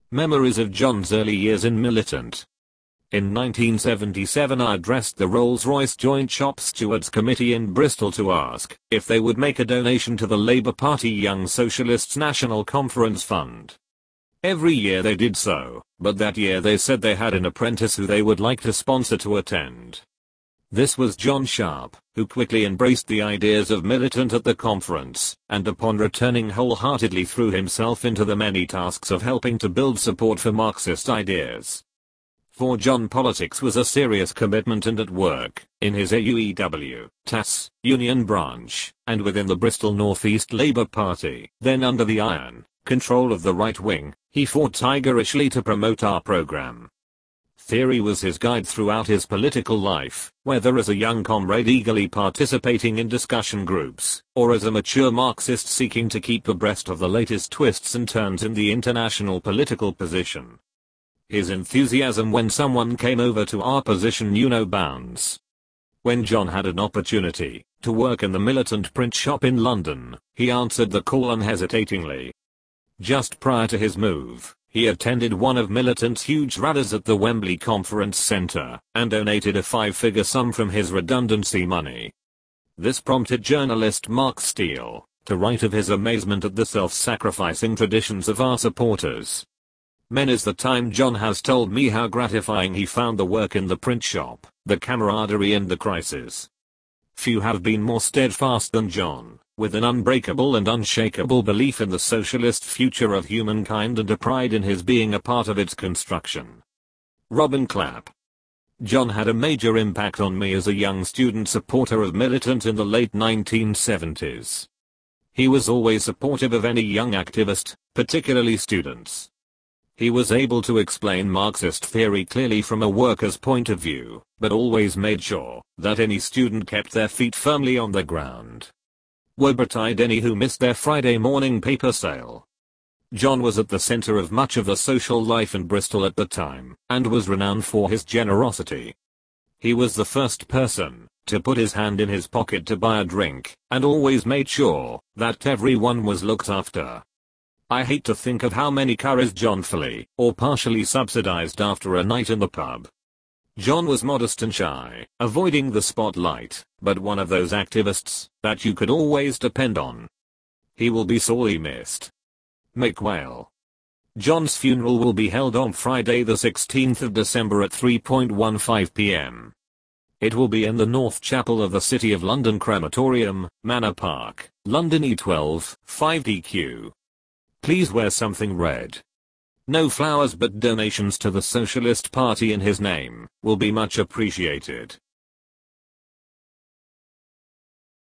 Memories of John's early years in Militant. In 1977 I addressed the Rolls-Royce Joint Shop Stewards Committee in Bristol to ask if they would make a donation to the Labour Party Young Socialists National Conference Fund. Every year they did so, but that year they said they had an apprentice who they would like to sponsor to attend. This was John Sharp, who quickly embraced the ideas of Militant at the conference, and upon returning wholeheartedly threw himself into the many tasks of helping to build support for Marxist ideas. For John, politics was a serious commitment, and at work, in his AUEW, TAS, Union branch, and within the Bristol North East Labour Party, then under the iron control of the right wing, he fought tigerishly to promote our program. Theory was his guide throughout his political life, whether as a young comrade eagerly participating in discussion groups, or as a mature Marxist seeking to keep abreast of the latest twists and turns in the international political position. His enthusiasm when someone came over to our position knew no bounds. When John had an opportunity to work in the Militant print shop in London, he answered the call unhesitatingly. Just prior to his move, he attended one of Militant's huge rallies at the Wembley Conference Centre, and donated a 5-figure sum from his redundancy money. This prompted journalist Mark Steele to write of his amazement at the self-sacrificing traditions of our supporters. Many is the time John has told me how gratifying he found the work in the print shop, the camaraderie and the crisis. Few have been more steadfast than John, with an unbreakable and unshakable belief in the socialist future of humankind and a pride in his being a part of its construction. Robin Clapp. John had a major impact on me as a young student supporter of Militant in the late 1970s. He was always supportive of any young activist, particularly students. He was able to explain Marxist theory clearly from a worker's point of view, but always made sure that any student kept their feet firmly on the ground. Woe betide any who missed their Friday morning paper sale. John was at the center of much of the social life in Bristol at the time, and was renowned for his generosity. He was the first person to put his hand in his pocket to buy a drink, and always made sure that everyone was looked after. I hate to think of how many curries John fully or partially subsidized after a night in the pub. John was modest and shy, avoiding the spotlight, but one of those activists that you could always depend on. He will be sorely missed. Mick Whale. John's funeral will be held on Friday the 16th of December at 3:15 p.m. It will be in the North Chapel of the City of London Crematorium, Manor Park, London E12, 5DQ. Please wear something red. No flowers, but donations to the Socialist Party in his name will be much appreciated.